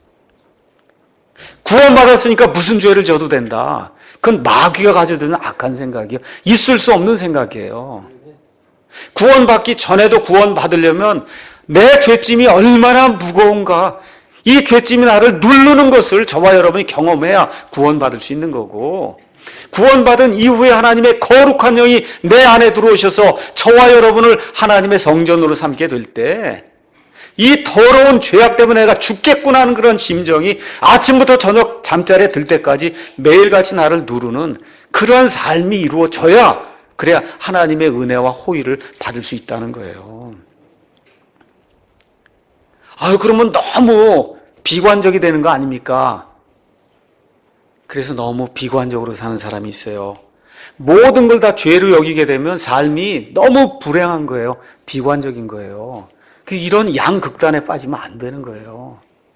구원받았으니까 무슨 죄를 져도 된다. 그건 마귀가 가져드는 악한 생각이에요. 있을 수 없는 생각이에요. 구원받기 전에도 구원받으려면 내 죄짐이 얼마나 무거운가, 이 죄짐이 나를 누르는 것을 저와 여러분이 경험해야 구원받을 수 있는 거고, 구원받은 이후에 하나님의 거룩한 영이 내 안에 들어오셔서 저와 여러분을 하나님의 성전으로 삼게 될 때 이 더러운 죄악 때문에 내가 죽겠구나 하는 그런 심정이 아침부터 저녁 잠자리에 들 때까지 매일같이 나를 누르는 그러한 삶이 이루어져야, 그래야 하나님의 은혜와 호의를 받을 수 있다는 거예요. 그러면 너무 비관적이 되는 거 아닙니까? 그래서 너무 비관적으로 사는 사람이 있어요. 모든 걸 다 죄로 여기게 되면 삶이 너무 불행한 거예요. 비관적인 거예요. 이런 양극단에 빠지면 안 되는 거예요.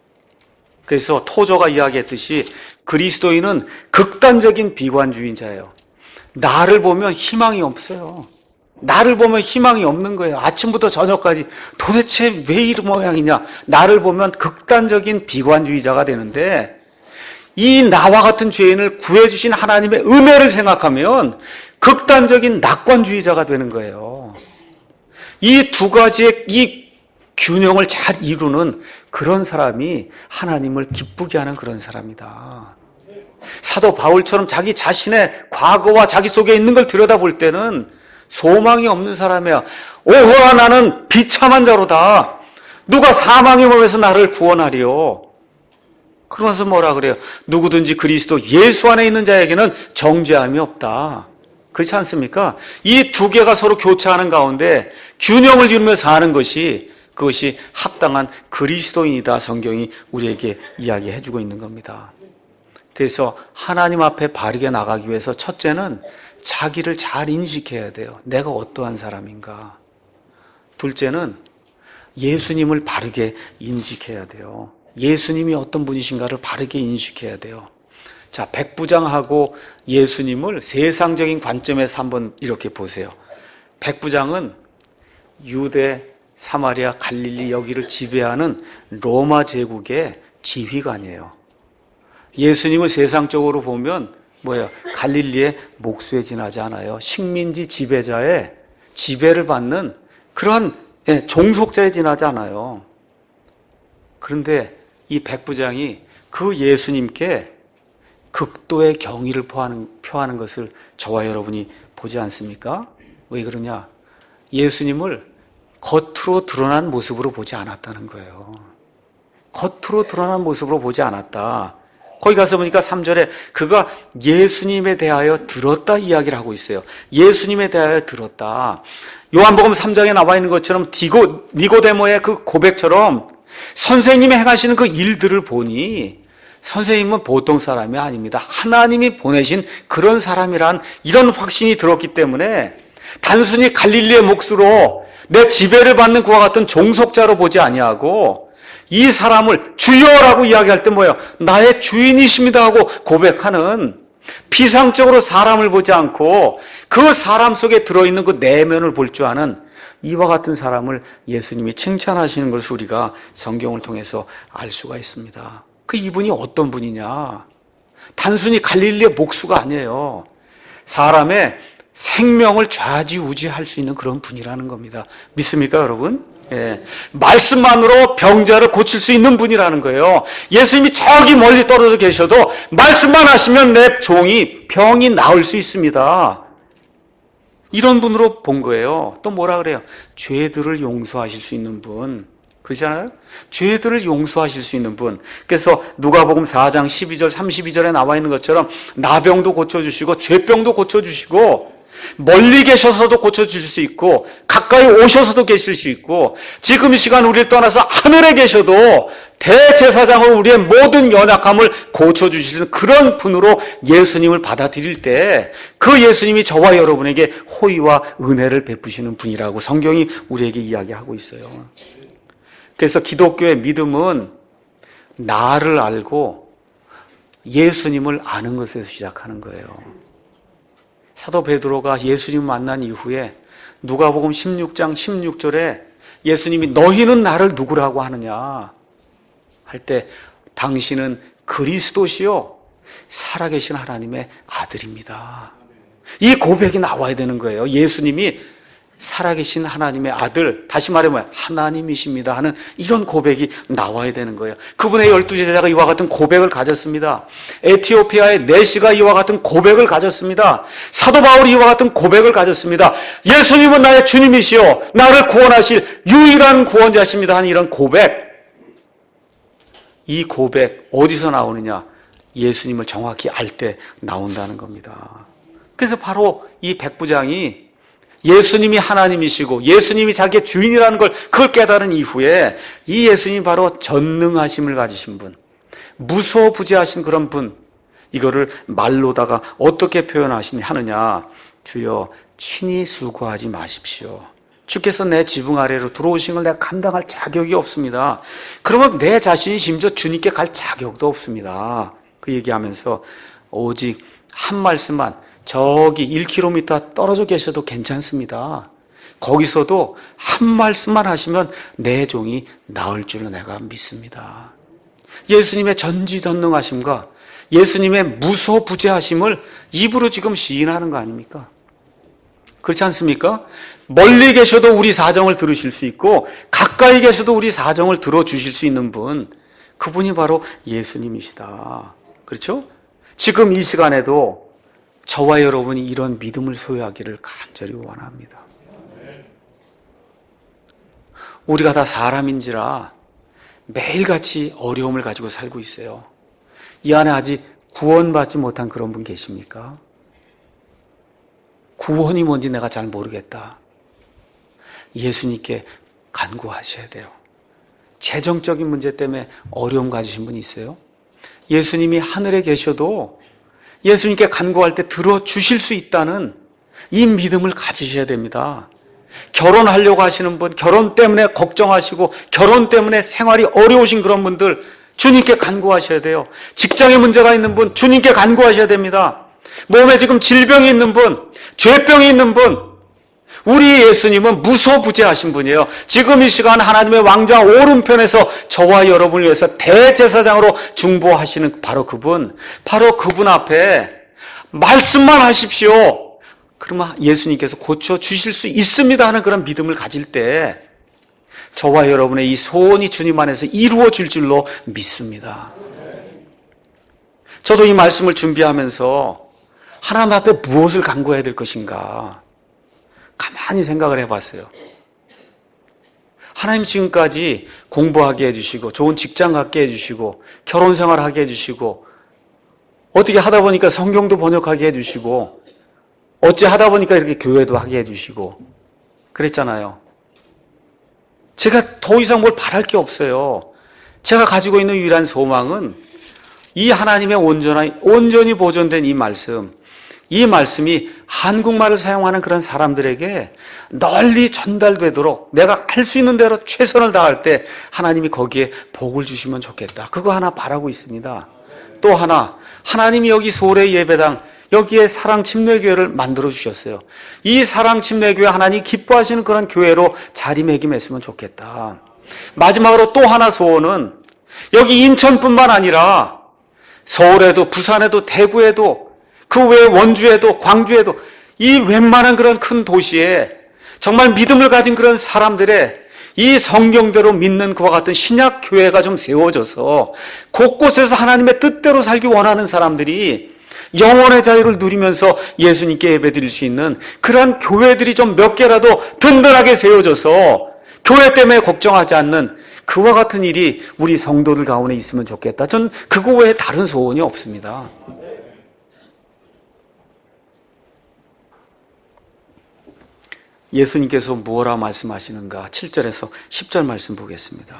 그래서 토저가 이야기했듯이 그리스도인은 극단적인 비관주의자예요. 나를 보면 희망이 없어요. 나를 보면 희망이 없는 거예요. 아침부터 저녁까지 도대체 왜 이런 모양이냐. 나를 보면 극단적인 비관주의자가 되는데, 이 나와 같은 죄인을 구해주신 하나님의 은혜를 생각하면 극단적인 낙관주의자가 되는 거예요. 이 두 가지의 이 균형을 잘 이루는 그런 사람이 하나님을 기쁘게 하는 그런 사람이다. 사도 바울처럼 자기 자신의 과거와 자기 속에 있는 걸 들여다볼 때는 소망이 없는 사람이야. 오호라, 나는 비참한 자로다. 누가 사망의 몸에서 나를 구원하리요. 그러면서 뭐라 그래요? 누구든지 그리스도 예수 안에 있는 자에게는 정죄함이 없다. 그렇지 않습니까? 이 두 개가 서로 교차하는 가운데 균형을 이루며 사는 것이, 그것이 합당한 그리스도인이다. 성경이 우리에게 이야기해 주고 있는 겁니다. 그래서 하나님 앞에 바르게 나가기 위해서 첫째는 자기를 잘 인식해야 돼요. 내가 어떠한 사람인가. 둘째는 예수님을 바르게 인식해야 돼요. 예수님이 어떤 분이신가를 바르게 인식해야 돼요. 자, 백부장하고 예수님을 세상적인 관점에서 한번 이렇게 보세요. 백부장은 유대, 사마리아, 갈릴리 여기를 지배하는 로마 제국의 지휘관이에요. 예수님을 세상적으로 보면 뭐예요? 갈릴리의 목수에 지나지 않아요. 식민지 지배자의 지배를 받는 그런 종속자에 지나지 않아요. 그런데 이 백부장이 그 예수님께 극도의 경의를 표하는 것을 저와 여러분이 보지 않습니까? 왜 그러냐? 예수님을 겉으로 드러난 모습으로 보지 않았다는 거예요. 겉으로 드러난 모습으로 보지 않았다. 거기 가서 보니까 3절에 그가 예수님에 대하여 들었다 이야기를 하고 있어요. 예수님에 대하여 들었다. 요한복음 3장에 나와 있는 것처럼 니고데모의 그 고백처럼 선생님이 행하시는 그 일들을 보니 선생님은 보통 사람이 아닙니다. 하나님이 보내신 그런 사람이란 이런 확신이 들었기 때문에 단순히 갈릴리의 몫으로 내 지배를 받는 그와 같은 종속자로 보지 아니하고 이 사람을 주여라고 이야기할 때 뭐예요? 나의 주인이십니다 하고 고백하는 피상적으로 사람을 보지 않고 그 사람 속에 들어있는 그 내면을 볼 줄 아는 이와 같은 사람을 예수님이 칭찬하시는 것을 우리가 성경을 통해서 알 수가 있습니다. 그 이분이 어떤 분이냐? 단순히 갈릴리의 목수가 아니에요. 사람의 생명을 좌지우지할 수 있는 그런 분이라는 겁니다. 믿습니까, 여러분? 예. 말씀만으로 병자를 고칠 수 있는 분이라는 거예요. 예수님이 저기 멀리 떨어져 계셔도 말씀만 하시면 내 종이 병이 나을 수 있습니다. 이런 분으로 본 거예요. 또 뭐라 그래요? 죄들을 용서하실 수 있는 분. 그렇잖아요? 죄들을 용서하실 수 있는 분. 그래서 누가복음 4장 12절 32절에 나와 있는 것처럼 나병도 고쳐주시고 죄병도 고쳐주시고 멀리 계셔서도 고쳐주실 수 있고 가까이 오셔서도 계실 수 있고 지금 이 시간 우리를 떠나서 하늘에 계셔도 대제사장으로 우리의 모든 연약함을 고쳐주시는 그런 분으로 예수님을 받아들일 때 그 예수님이 저와 여러분에게 호의와 은혜를 베푸시는 분이라고 성경이 우리에게 이야기하고 있어요. 그래서 기독교의 믿음은 나를 알고 예수님을 아는 것에서 시작하는 거예요. 사도 베드로가 예수님을 만난 이후에 누가복음 16장 16절에 예수님이 너희는 나를 누구라고 하느냐 할 때 당신은 그리스도시요 살아계신 하나님의 아들입니다. 이 고백이 나와야 되는 거예요. 예수님이 살아계신 하나님의 아들, 다시 말하면 하나님이십니다 하는 이런 고백이 나와야 되는 거예요. 그분의 12 제자가 이와 같은 고백을 가졌습니다. 에티오피아의 내시가 이와 같은 고백을 가졌습니다. 사도 바울이 이와 같은 고백을 가졌습니다. 예수님은 나의 주님이시요 나를 구원하실 유일한 구원자십니다 하는 이런 고백. 이 고백 어디서 나오느냐? 예수님을 정확히 알 때 나온다는 겁니다. 그래서 바로 이 백부장이 예수님이 하나님이시고 예수님이 자기의 주인이라는 걸 그걸 깨달은 이후에 이 예수님이 바로 전능하심을 가지신 분, 무소부재하신 그런 분, 이거를 말로다가 어떻게 표현하느냐? 주여 친히 수고하지 마십시오. 주께서 내 지붕 아래로 들어오신 걸 내가 감당할 자격이 없습니다. 그러면 내 자신이 심지어 주님께 갈 자격도 없습니다. 그 얘기하면서 오직 한 말씀만, 저기 1km 떨어져 계셔도 괜찮습니다. 거기서도 한 말씀만 하시면 내 종이 나을 줄로 내가 믿습니다. 예수님의 전지전능하심과 예수님의 무소부재하심을 입으로 지금 시인하는 거 아닙니까? 그렇지 않습니까? 멀리 계셔도 우리 사정을 들으실 수 있고 가까이 계셔도 우리 사정을 들어주실 수 있는 분, 그분이 바로 예수님이시다. 그렇죠? 지금 이 시간에도 저와 여러분이 이런 믿음을 소유하기를 간절히 원합니다. 우리가 다 사람인지라 매일같이 어려움을 가지고 살고 있어요. 이 안에 아직 구원받지 못한 그런 분 계십니까? 구원이 뭔지 내가 잘 모르겠다. 예수님께 간구하셔야 돼요. 재정적인 문제 때문에 어려움 가지신 분 있어요? 예수님이 하늘에 계셔도 예수님께 간구할 때 들어주실 수 있다는 이 믿음을 가지셔야 됩니다. 결혼하려고 하시는 분, 결혼 때문에 걱정하시고 결혼 때문에 생활이 어려우신 그런 분들 주님께 간구하셔야 돼요. 직장에 문제가 있는 분 주님께 간구하셔야 됩니다. 몸에 지금 질병이 있는 분, 죄병이 있는 분, 우리 예수님은 무소부재하신 분이에요. 지금 이 시간 하나님의 왕좌 오른편에서 저와 여러분을 위해서 대제사장으로 중보하시는 바로 그분 앞에 말씀만 하십시오. 그러면 예수님께서 고쳐주실 수 있습니다 하는 그런 믿음을 가질 때 저와 여러분의 이 소원이 주님 안에서 이루어질 줄로 믿습니다. 저도 이 말씀을 준비하면서 하나님 앞에 무엇을 간구해야 될 것인가 가만히 생각을 해봤어요. 하나님 지금까지 공부하게 해주시고 좋은 직장 갖게 해주시고 결혼생활 하게 해주시고 어떻게 하다 보니까 성경도 번역하게 해주시고 어찌 하다 보니까 이렇게 교회도 하게 해주시고 그랬잖아요. 제가 더 이상 뭘 바랄 게 없어요. 제가 가지고 있는 유일한 소망은 이 하나님의 온전히 보존된 이 말씀이 한국말을 사용하는 그런 사람들에게 널리 전달되도록 내가 할 수 있는 대로 최선을 다할 때 하나님이 거기에 복을 주시면 좋겠다. 그거 하나 바라고 있습니다. 또 하나, 하나님이 여기 소래 예배당, 여기에 사랑침례교회를 만들어 주셨어요. 이 사랑침례교회 하나님이 기뻐하시는 그런 교회로 자리매김했으면 좋겠다. 마지막으로 또 하나 소원은 여기 인천뿐만 아니라 서울에도, 부산에도, 대구에도, 그 외 원주에도, 광주에도, 이 웬만한 그런 큰 도시에 정말 믿음을 가진 그런 사람들의 이 성경대로 믿는 그와 같은 신약 교회가 좀 세워져서 곳곳에서 하나님의 뜻대로 살기 원하는 사람들이 영혼의 자유를 누리면서 예수님께 예배드릴 수 있는 그러한 교회들이 좀 몇 개라도 든든하게 세워져서 교회 때문에 걱정하지 않는 그와 같은 일이 우리 성도들 가운데 있으면 좋겠다. 전 그거 외에 다른 소원이 없습니다. 예수님께서 무엇라 말씀하시는가? 7절에서 10절 말씀 보겠습니다.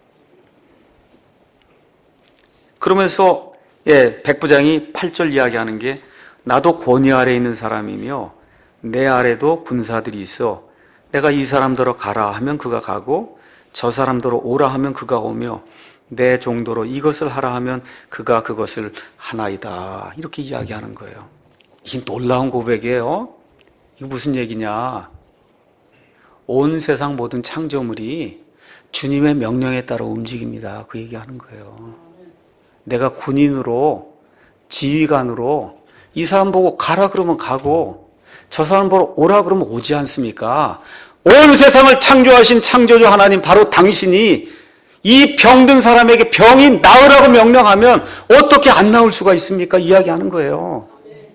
그러면서 백부장이 8절 이야기하는 게 나도 권위 아래 있는 사람이며 내 아래도 군사들이 있어 내가 이 사람더러 가라 하면 그가 가고 저 사람더러 오라 하면 그가 오며 내 종도로 이것을 하라 하면 그가 그것을 하나이다. 이렇게 이야기하는 거예요. 이게 놀라운 고백이에요. 이거 무슨 얘기냐? 온 세상 모든 창조물이 주님의 명령에 따라 움직입니다. 그 얘기하는 거예요. 내가 군인으로, 지휘관으로 이 사람 보고 가라 그러면 가고 저 사람 보러 오라 그러면 오지 않습니까? 온 세상을 창조하신 창조주 하나님, 바로 당신이 이 병든 사람에게 병이 나으라고 명령하면 어떻게 안 나을 수가 있습니까? 이야기하는 거예요.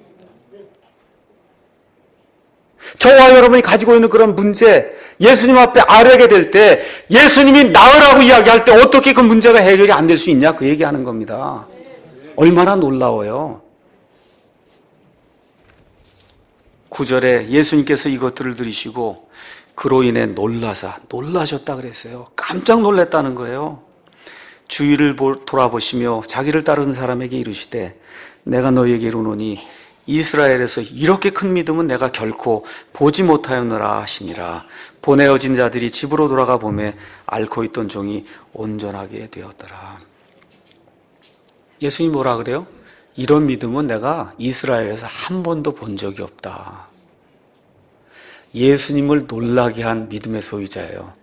저와 여러분이 가지고 있는 그런 문제, 예수님 앞에 아뢰게 될 때 예수님이 나으라고 이야기할 때 어떻게 그 문제가 해결이 안 될 수 있냐? 그 얘기하는 겁니다. 얼마나 놀라워요. 9절에 예수님께서 이것들을 들으시고 그로 인해 놀라셨다 그랬어요. 깜짝 놀랐다는 거예요. 주위를 돌아보시며 자기를 따르는 사람에게 이르시되 내가 너희에게 이르노니 이스라엘에서 이렇게 큰 믿음은 내가 결코 보지 못하였노라 하시니라. 보내어진 자들이 집으로 돌아가 보매 앓고 있던 종이 온전하게 되었더라. 예수님이 뭐라 그래요? 이런 믿음은 내가 이스라엘에서 한 번도 본 적이 없다. 예수님을 놀라게 한 믿음의 소유자예요.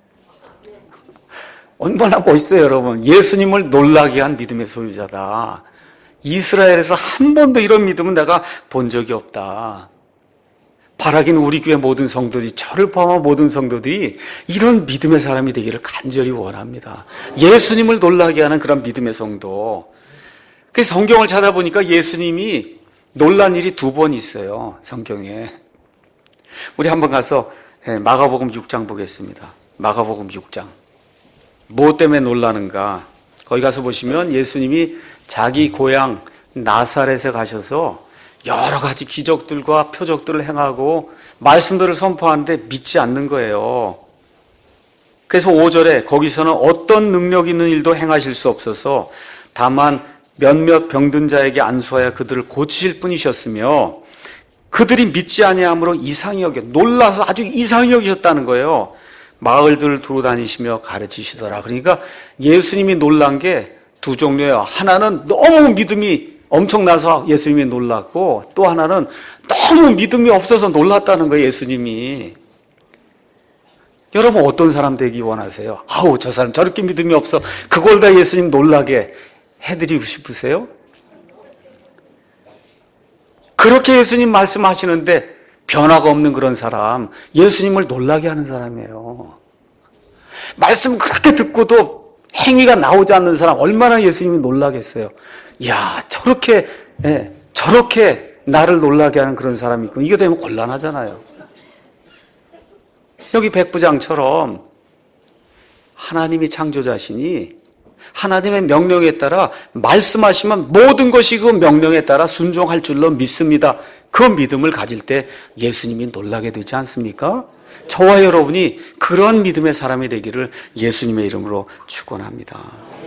얼마나 멋있어요, 여러분. 예수님을 놀라게 한 믿음의 소유자다. 이스라엘에서 한 번도 이런 믿음은 내가 본 적이 없다. 바라기는 우리 교회 모든 성도들이, 저를 포함한 모든 성도들이 이런 믿음의 사람이 되기를 간절히 원합니다. 예수님을 놀라게 하는 그런 믿음의 성도. 그래서 성경을 찾아보니까 예수님이 놀란 일이 2번 있어요, 성경에. 우리 한번 가서 마가복음 6장 보겠습니다. 마가복음 6장. 무엇 때문에 놀라는가? 거기 가서 보시면 예수님이 자기 고향 나사렛에 가셔서 여러 가지 기적들과 표적들을 행하고 말씀들을 선포하는데 믿지 않는 거예요. 그래서 5절에 거기서는 어떤 능력 있는 일도 행하실 수 없어서 다만 몇몇 병든 자에게 안수하여 그들을 고치실 뿐이셨으며 그들이 믿지 아니함으로 이상히 여겨 놀라서 아주 이상히 여기셨다는 거예요. 마을들을 두루 다니시며 가르치시더라. 그러니까 예수님이 놀란 게 2 종류예요. 하나는 너무 믿음이 엄청나서 예수님이 놀랐고, 또 하나는 너무 믿음이 없어서 놀랐다는 거예요, 예수님이. 여러분 어떤 사람 되기 원하세요? 아우, 저 사람 저렇게 믿음이 없어. 그걸 다 예수님 놀라게 해드리고 싶으세요? 그렇게 예수님 말씀하시는데 변화가 없는 그런 사람, 예수님을 놀라게 하는 사람이에요. 말씀 그렇게 듣고도 행위가 나오지 않는 사람, 얼마나 예수님이 놀라겠어요. 이야, 저렇게 나를 놀라게 하는 그런 사람이 있고, 이게 되면 곤란하잖아요. 여기 백부장처럼 하나님이 창조자시니 하나님의 명령에 따라 말씀하시면 모든 것이 그 명령에 따라 순종할 줄로 믿습니다. 그 믿음을 가질 때 예수님이 놀라게 되지 않습니까? 저와 여러분이 그런 믿음의 사람이 되기를 예수님의 이름으로 축원합니다.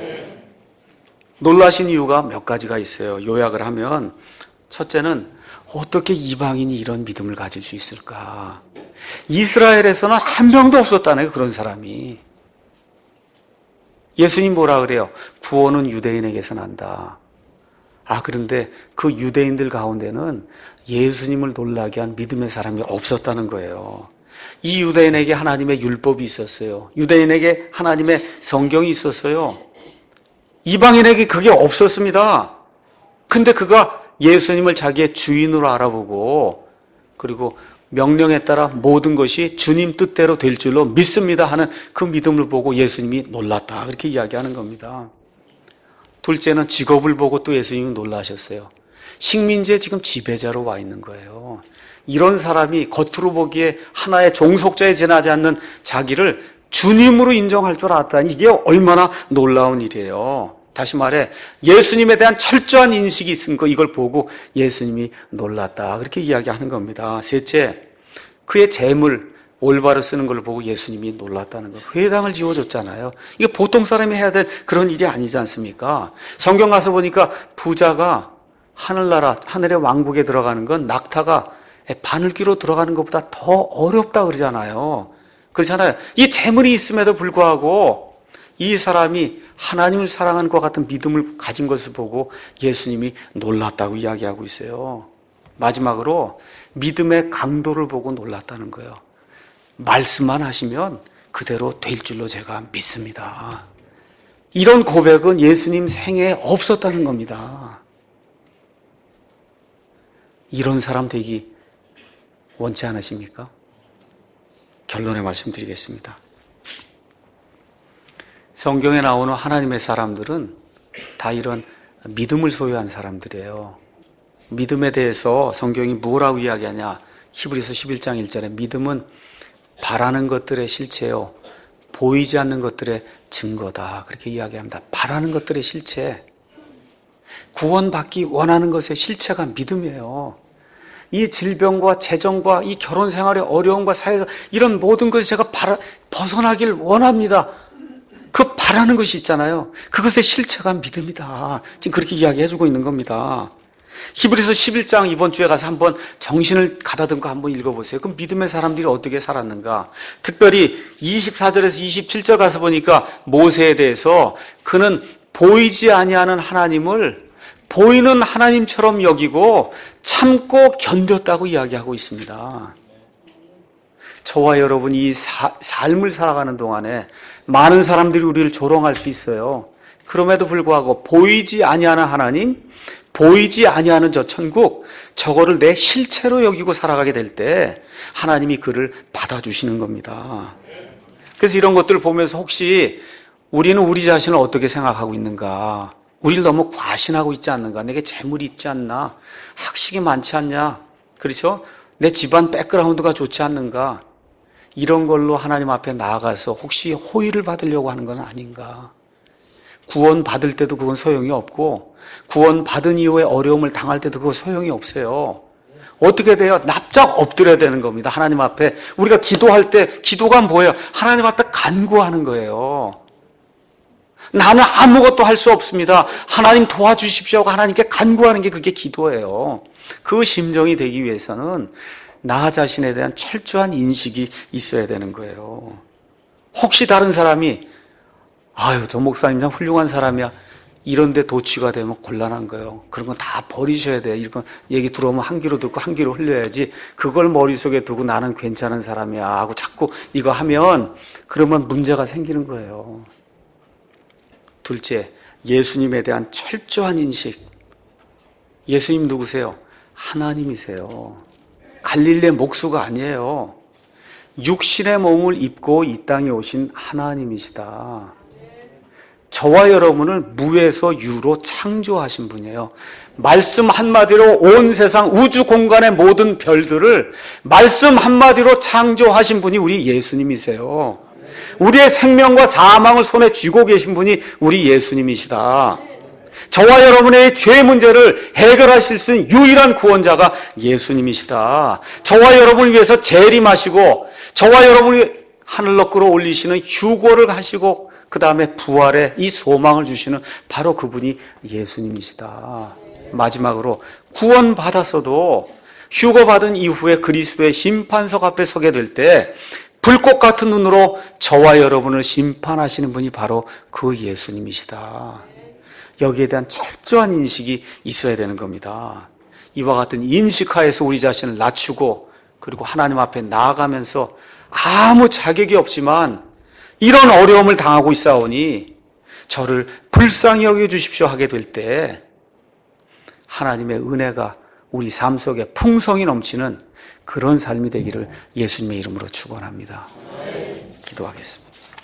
놀라신 이유가 몇 가지가 있어요. 요약을 하면 첫째는 어떻게 이방인이 이런 믿음을 가질 수 있을까? 이스라엘에서는 한 명도 없었다는 그런 사람이. 예수님 뭐라 그래요? 구원은 유대인에게서 난다. 그런데 그 유대인들 가운데는 예수님을 놀라게 한 믿음의 사람이 없었다는 거예요. 이 유대인에게 하나님의 율법이 있었어요. 유대인에게 하나님의 성경이 있었어요. 이방인에게 그게 없었습니다. 근데 그가 예수님을 자기의 주인으로 알아보고 그리고 명령에 따라 모든 것이 주님 뜻대로 될 줄로 믿습니다 하는 그 믿음을 보고 예수님이 놀랐다. 그렇게 이야기하는 겁니다. 둘째는 직업을 보고 또 예수님이 놀라셨어요. 식민지에 지금 지배자로 와 있는 거예요. 이런 사람이 겉으로 보기에 하나의 종속자에 지나지 않는 자기를 주님으로 인정할 줄 알았다니 이게 얼마나 놀라운 일이에요. 다시 말해 예수님에 대한 철저한 인식이 있은 거 이걸 보고 예수님이 놀랐다. 그렇게 이야기하는 겁니다. 셋째, 그의 재물 올바로 쓰는 걸 보고 예수님이 놀랐다는 거. 회당을 지어줬잖아요. 이거 보통 사람이 해야 될 그런 일이 아니지 않습니까? 성경 가서 보니까 부자가 하늘나라, 하늘의 왕국에 들어가는 건 낙타가 바늘귀로 들어가는 것보다 더 어렵다 그러잖아요. 그렇잖아요. 이 재물이 있음에도 불구하고 이 사람이 하나님을 사랑하는 것 같은 믿음을 가진 것을 보고 예수님이 놀랐다고 이야기하고 있어요. 마지막으로 믿음의 강도를 보고 놀랐다는 거예요. 말씀만 하시면 그대로 될 줄로 제가 믿습니다. 이런 고백은 예수님 생애에 없었다는 겁니다. 이런 사람 되기 원치 않으십니까? 결론의 말씀 드리겠습니다. 성경에 나오는 하나님의 사람들은 다 이런 믿음을 소유한 사람들이에요. 믿음에 대해서 성경이 뭐라고 이야기하냐? 히브리서 11장 1절에 믿음은 바라는 것들의 실체요, 보이지 않는 것들의 증거다. 그렇게 이야기합니다. 바라는 것들의 실체. 구원받기 원하는 것의 실체가 믿음이에요. 이 질병과 재정과 이 결혼 생활의 어려움과 사회가 이런 모든 것을 제가 벗어나길 원합니다. 그 바라는 것이 있잖아요. 그것의 실체가 믿음이다. 지금 그렇게 이야기해주고 있는 겁니다. 히브리서 11장 이번 주에 가서 한번 정신을 가다듬고 한번 읽어보세요. 그럼 믿음의 사람들이 어떻게 살았는가? 특별히 24절에서 27절 가서 보니까 모세에 대해서 그는 보이지 아니하는 하나님을 보이는 하나님처럼 여기고 참고 견뎠다고 이야기하고 있습니다. 저와 여러분이 이 삶을 살아가는 동안에 많은 사람들이 우리를 조롱할 수 있어요. 그럼에도 불구하고 보이지 아니하는 하나님, 보이지 아니하는 저 천국, 저거를 내 실체로 여기고 살아가게 될 때 하나님이 그를 받아주시는 겁니다. 그래서 이런 것들을 보면서 혹시 우리는 우리 자신을 어떻게 생각하고 있는가? 우리를 너무 과신하고 있지 않는가? 내게 재물이 있지 않나? 학식이 많지 않냐? 그렇죠? 내 집안 백그라운드가 좋지 않는가? 이런 걸로 하나님 앞에 나아가서 혹시 호의를 받으려고 하는 건 아닌가? 구원 받을 때도 그건 소용이 없고 구원 받은 이후에 어려움을 당할 때도 그거 소용이 없어요. 어떻게 돼요? 납작 엎드려야 되는 겁니다. 하나님 앞에. 우리가 기도할 때 기도가 뭐예요? 하나님 앞에 간구하는 거예요. 나는 아무것도 할 수 없습니다. 하나님 도와주십시오 하고 하나님께 간구하는 게 그게 기도예요. 그 심정이 되기 위해서는 나 자신에 대한 철저한 인식이 있어야 되는 거예요. 혹시 다른 사람이 저 목사님 참 훌륭한 사람이야. 이런데 도취가 되면 곤란한 거예요. 그런 건 다 버리셔야 돼요. 이런 얘기 들어오면 한 귀로 듣고 한 귀로 흘려야지 그걸 머릿속에 두고 나는 괜찮은 사람이야 하고 자꾸 이거 하면 그러면 문제가 생기는 거예요. 둘째, 예수님에 대한 철저한 인식. 예수님 누구세요? 하나님이세요. 갈릴리 목수가 아니에요. 육신의 몸을 입고 이 땅에 오신 하나님이시다. 저와 여러분을 무에서 유로 창조하신 분이에요. 말씀 한마디로 온 세상 우주 공간의 모든 별들을 말씀 한마디로 창조하신 분이 우리 예수님이세요. 우리의 생명과 사망을 손에 쥐고 계신 분이 우리 예수님이시다. 저와 여러분의 죄 문제를 해결하실 수 있는 유일한 구원자가 예수님이시다. 저와 여러분을 위해서 재림하시고 저와 여러분을 하늘로 끌어올리시는 휴거를 하시고 그 다음에 부활의 이 소망을 주시는 바로 그분이 예수님이시다. 마지막으로 구원받았어도 휴거받은 이후에 그리스도의 심판석 앞에 서게 될 때 불꽃 같은 눈으로 저와 여러분을 심판하시는 분이 바로 그 예수님이시다. 여기에 대한 철저한 인식이 있어야 되는 겁니다. 이와 같은 인식하에서 우리 자신을 낮추고 그리고 하나님 앞에 나아가면서 아무 자격이 없지만 이런 어려움을 당하고 있사오니 저를 불쌍히 여겨주십시오 하게 될 때 하나님의 은혜가 우리 삶 속에 풍성히 넘치는 그런 삶이 되기를 예수님의 이름으로 축원합니다. 기도하겠습니다.